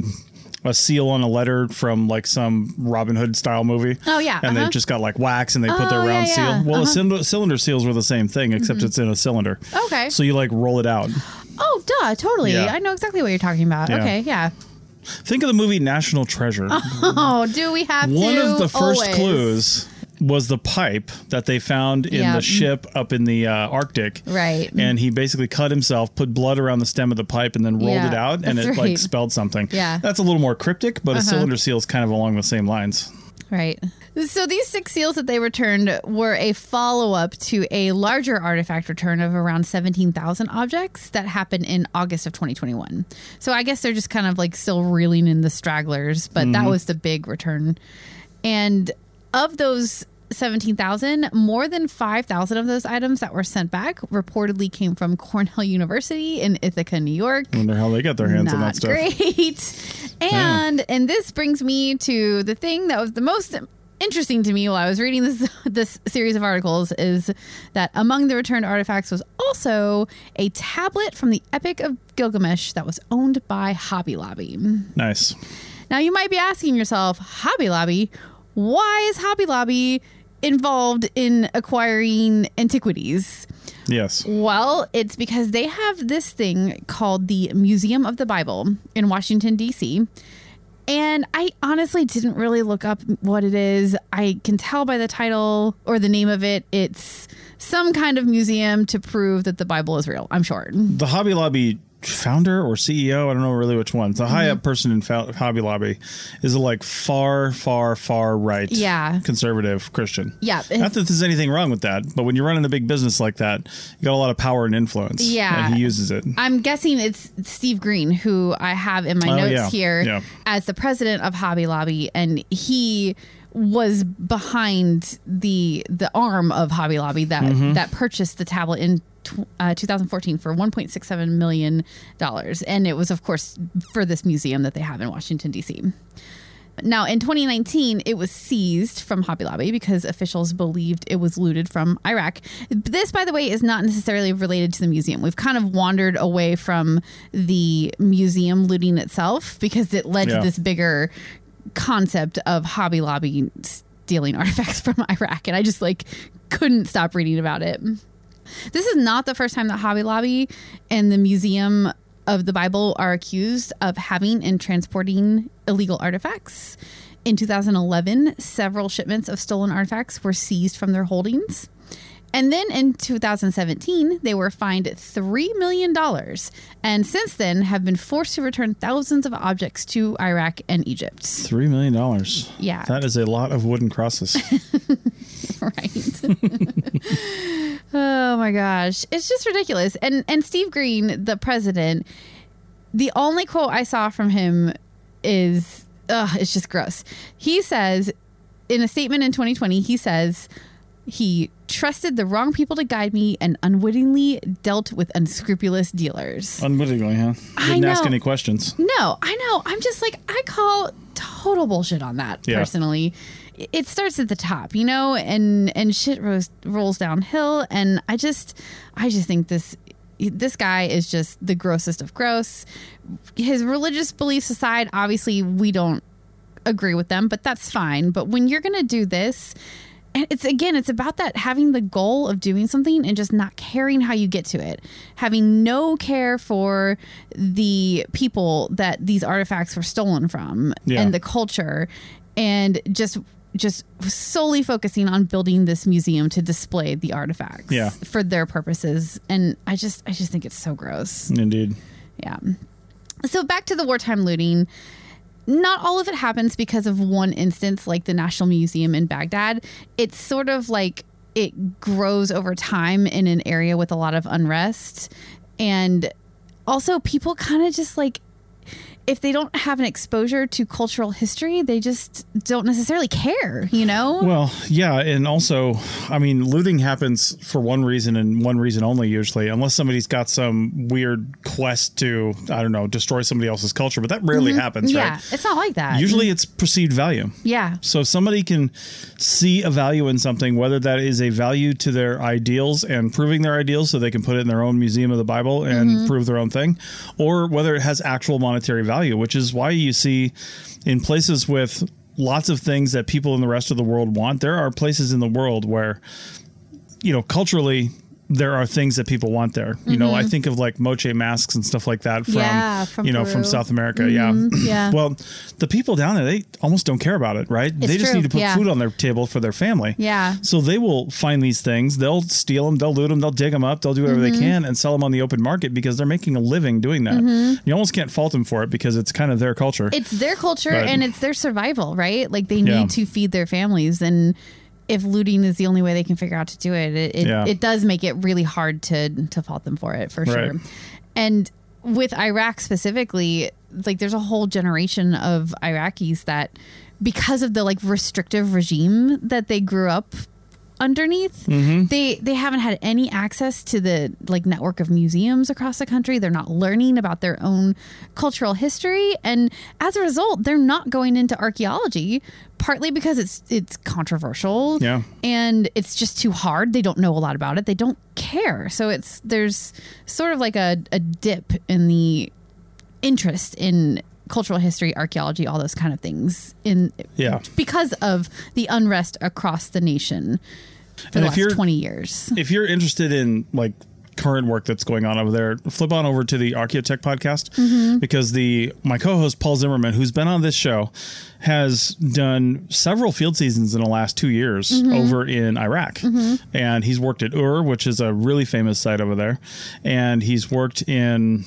a seal on a letter from some Robin Hood style movie. Oh, yeah. And they just got wax and they put their round seal. Well, cylinder seals were the same thing, except it's in a cylinder. Okay. So you roll it out. Oh, duh, totally. Yeah. I know exactly what you're talking about. Yeah. Okay, yeah. Think of the movie National Treasure. Oh, do we have One to? of the first Always. clues was the pipe that they found in the ship up in the Arctic. Right. And he basically cut himself, put blood around the stem of the pipe, and then rolled it out, and that's it right. spelled something. Yeah. That's a little more cryptic, but a cylinder seal is kind of along the same lines. Right. So these 6 seals that they returned were a follow-up to a larger artifact return of around 17,000 objects that happened in August of 2021. So I guess they're just kind of still reeling in the stragglers, but that was the big return. And of those 17,000, more than 5,000 of those items that were sent back reportedly came from Cornell University in Ithaca, New York. I wonder how they got their hands on that stuff. Great. And this brings me to the thing that was the most interesting to me while I was reading this series of articles is that among the returned artifacts was also a tablet from the Epic of Gilgamesh that was owned by Hobby Lobby. Nice. Now you might be asking yourself, Hobby Lobby, why is Hobby Lobby involved in acquiring antiquities? Yes. Well, it's because they have this thing called the Museum of the Bible in Washington, D.C., and I honestly didn't really look up what it is. I can tell by the title or the name of it, it's some kind of museum to prove that the Bible is real, I'm sure. The Hobby Lobby founder or CEO, I don't know really which one. The high up person in Hobby Lobby is a far right conservative Christian. Yeah. Not that there's anything wrong with that, but when you're running a big business like that, you got a lot of power and influence. Yeah. And he uses it. I'm guessing it's Steve Green, who I have in my notes here as the president of Hobby Lobby, and he was behind the arm of Hobby Lobby that purchased the tablet in 2014 for $1.67 million. And it was, of course, for this museum that they have in Washington, D.C. Now, in 2019, it was seized from Hobby Lobby because officials believed it was looted from Iraq. This, by the way, is not necessarily related to the museum. We've kind of wandered away from the museum looting itself because it led to this bigger concept of Hobby Lobby stealing artifacts from Iraq. And I just couldn't stop reading about it. This is not the first time that Hobby Lobby and the Museum of the Bible are accused of having and transporting illegal artifacts. In 2011, several shipments of stolen artifacts were seized from their holdings. And then in 2017, they were fined $3 million. And since then have been forced to return thousands of objects to Iraq and Egypt. $3 million. Yeah. That is a lot of wooden crosses. Right. Oh my gosh. It's just ridiculous. And Steve Green, the president, the only quote I saw from him is, it's just gross. He says, in a statement in 2020, he says, he trusted the wrong people to guide me and unwittingly dealt with unscrupulous dealers. Unwittingly, huh? Didn't ask any questions. No, I know. I'm just like, I call total bullshit on that, personally. It starts at the top, and shit rolls downhill. And I just think this guy is just the grossest of gross. His religious beliefs aside, obviously we don't agree with them, but that's fine. But when you're going to do this, and it's about that, having the goal of doing something and just not caring how you get to it, having no care for the people that these artifacts were stolen from and the culture, and just solely focusing on building this museum to display the artifacts for their purposes. And I just think it's so gross. Indeed. Yeah. So back to the wartime looting. Not all of it happens because of one instance, like the National Museum in Baghdad. It's sort of like it grows over time in an area with a lot of unrest. And also people kind of just like, if they don't have an exposure to cultural history, they just don't necessarily care, Well, yeah. And also, I mean, looting happens for one reason and one reason only, usually, unless somebody's got some weird quest to, I don't know, destroy somebody else's culture. But that rarely happens, right? Yeah, it's not like that. Usually it's perceived value. Yeah. So if somebody can see a value in something, whether that is a value to their ideals and proving their ideals so they can put it in their own museum of the Bible and prove their own thing, or whether it has actual monetary value, which is why you see in places with lots of things that people in the rest of the world want, there are places in the world where, culturally, there are things that people want there. I think of like moche masks and stuff like that from Peru. From South America. Yeah. Well, the people down there, they almost don't care about it, right? They just need to put food on their table for their family. Yeah. So they will find these things. They'll steal them. They'll loot them. They'll dig them up. They'll do whatever they can and sell them on the open market because they're making a living doing that. You almost can't fault them for it because it's kind of their culture. It's their culture and it's their survival, right? Like they need to feed their families, and if looting is the only way they can figure out to do it, it does make it really hard to fault them for it, for sure. And with Iraq specifically, like there's a whole generation of Iraqis that, because of the like restrictive regime that they grew up underneath, they haven't had any access to the like network of museums across the country. They're not learning about their own cultural history, and as a result, they're not going into archaeology, partly because it's controversial, and it's just too hard. They don't know a lot about it. They don't care. So there's sort of like a dip in the interest in cultural history, archaeology, all those kind of things because of the unrest across the nation for the last 20 years. If you're interested in like current work that's going on over there, flip on over to the Archaeotech podcast, because my co-host Paul Zimmerman, who's been on this show, has done several field seasons in the last 2 years over in Iraq. And he's worked at Ur, which is a really famous site over there. And he's worked in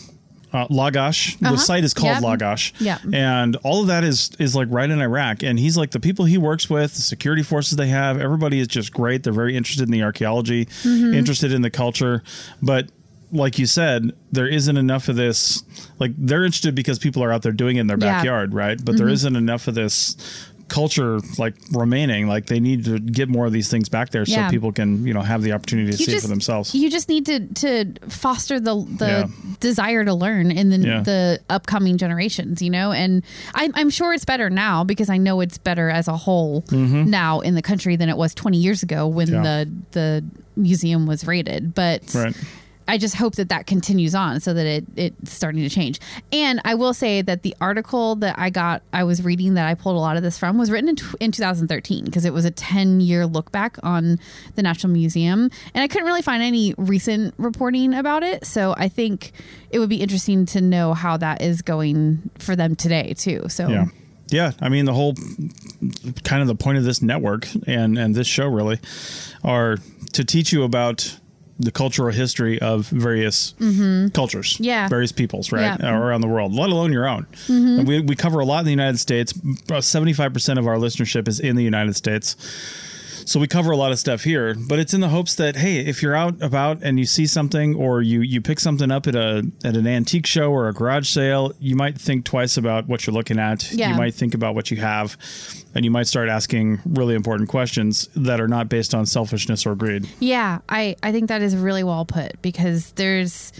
Lagash. The site is called Lagash. And all of that is like right in Iraq. And he's like, the people he works with, the security forces they have, everybody is just great. They're very interested in the archaeology, interested in the culture. But like you said, there isn't enough of this. Like they're interested because people are out there doing it in their backyard, right? But there isn't enough of this culture like remaining. Like they need to get more of these things back there so people can have the opportunity to see it for themselves. You just need to foster the desire to learn in the upcoming generations, and I'm sure it's better now because I know it's better as a whole now in the country than it was 20 years ago when the museum was raided, but I just hope that continues on so that it's starting to change. And I will say that the article that I was reading that I pulled a lot of this from was written in 2013 because it was a 10-year look back on the National Museum. And I couldn't really find any recent reporting about it. So I think it would be interesting to know how that is going for them today too. So Yeah, I mean, the whole kind of the point of this network and this show really are to teach you about the cultural history of various cultures, various peoples, right, around the world, let alone your own. And we cover a lot in the United States. 75% of our listenership is in the United States. So we cover a lot of stuff here, but it's in the hopes that, hey, if you're out about and you see something or you pick something up at an antique show or a garage sale, you might think twice about what you're looking at. Yeah. You might think about what you have, and you might start asking really important questions that are not based on selfishness or greed. Yeah, I think that is really well put, because there's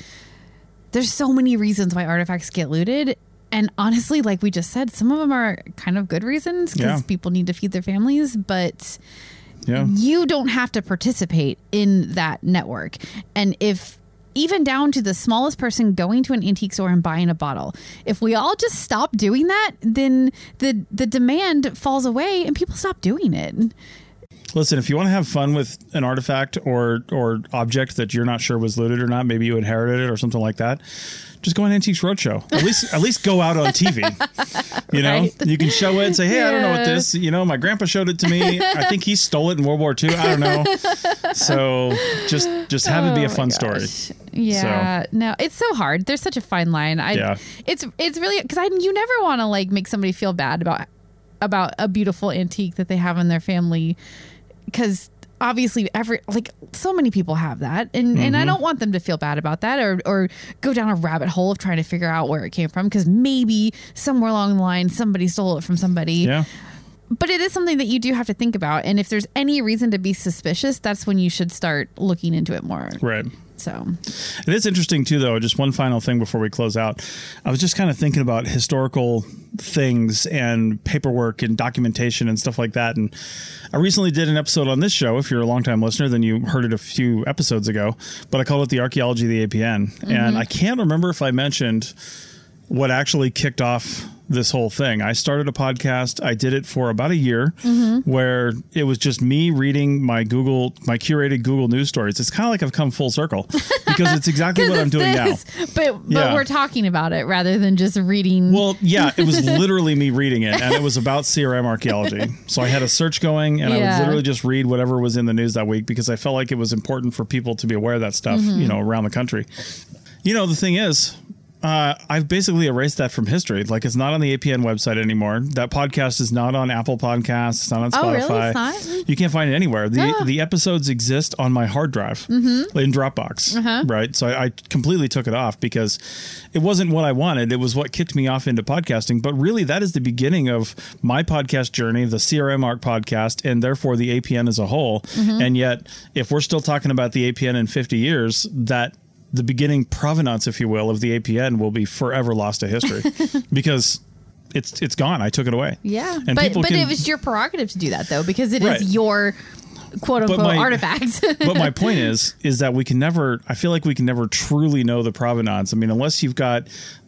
so many reasons why artifacts get looted. And honestly, like we just said, some of them are kind of good reasons because people need to feed their families, but... Yeah. You don't have to participate in that network. And if even down to the smallest person going to an antique store and buying a bottle, if we all just stop doing that, then the demand falls away and people stop doing it. Listen, if you want to have fun with an artifact or object that you're not sure was looted or not, maybe you inherited it or something like that, just go on Antiques Roadshow. At least go out on TV. You know, you can show it and say, hey, I don't know what this, my grandpa showed it to me. I think he stole it in World War II. I don't know. So just have it be a fun story. Yeah. So. No, it's so hard. There's such a fine line. It's really, because you never want to like make somebody feel bad about a beautiful antique that they have in their family, because obviously so many people have that, and I don't want them to feel bad about that or go down a rabbit hole of trying to figure out where it came from, because maybe somewhere along the line somebody stole it from somebody. Yeah. But it is something that you do have to think about, and if there's any reason to be suspicious, that's when you should start looking into it more. Right. So it is interesting too, though. Just one final thing before we close out. I was just kind of thinking about historical things and paperwork and documentation and stuff like that. And I recently did an episode on this show. If you're a longtime listener, then you heard it a few episodes ago, but I called it The Archaeology of the APN. And I can't remember if I mentioned what actually kicked off this whole thing. I started a podcast. I did it for about a year where it was just me reading my curated Google News stories. It's kind of like I've come full circle because it's exactly what I'm doing now. But we're talking about it rather than just reading. Well, yeah, it was literally me reading it, and it was about CRM archaeology. So I had a search going, and I would literally just read whatever was in the news that week because I felt like it was important for people to be aware of that stuff, around the country. The thing is, I've basically erased that from history. Like, it's not on the APN website anymore. That podcast is not on Apple Podcasts. It's not on Spotify. Oh, really? It's not? You can't find it anywhere. The episodes exist on my hard drive in Dropbox, right? So I completely took it off because it wasn't what I wanted. It was what kicked me off into podcasting. But really, that is the beginning of my podcast journey, the CRM Arc podcast, and therefore the APN as a whole. And yet, if we're still talking about the APN in 50 years, that the beginning provenance, if you will, of the APN will be forever lost to history because it's gone. I took it away. Yeah. And but it was your prerogative to do that, though, because it is your quote unquote artifact. But my point is that I feel like we can never truly know the provenance. I mean, unless you've got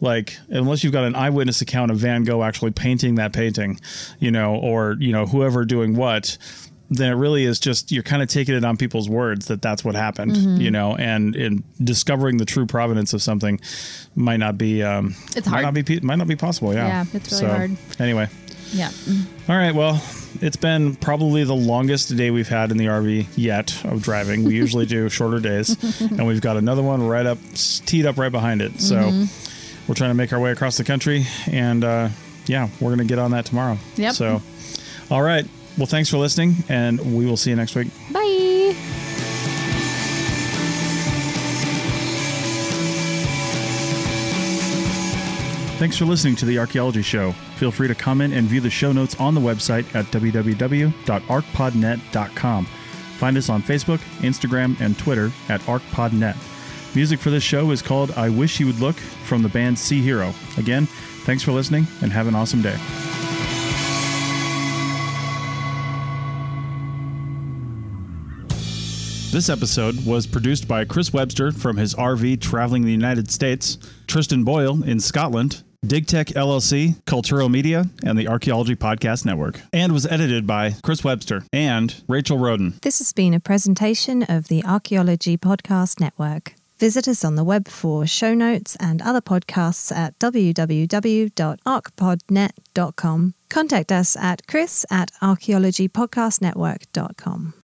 an eyewitness account of Van Gogh actually painting that painting, or whoever doing what, then it really is just, you're kind of taking it on people's words that that's what happened, and in discovering the true provenance of something might not be, it's hard. Might not be possible. Yeah. Yeah. It's really hard. Anyway. Yeah. All right. Well, it's been probably the longest day we've had in the RV yet of driving. We usually do shorter days, and we've got another one teed up right behind it. So we're trying to make our way across the country, and we're going to get on that tomorrow. Yep. So, all right. Well, thanks for listening, and we will see you next week. Bye. Thanks for listening to The Archaeology Show. Feel free to comment and view the show notes on the website at www.arcpodnet.com. Find us on Facebook, Instagram, and Twitter at ArcPodNet. Music for this show is called I Wish You Would Look from the band Sea Hero. Again, thanks for listening, and have an awesome day. This episode was produced by Chris Webster from his RV traveling the United States, Tristan Boyle in Scotland, DigTech LLC, Cultural Media, and the Archaeology Podcast Network, and was edited by Chris Webster and Rachel Roden. This has been a presentation of the Archaeology Podcast Network. Visit us on the web for show notes and other podcasts at www.archpodnet.com. Contact us at chris@archaeologypodcastnetwork.com.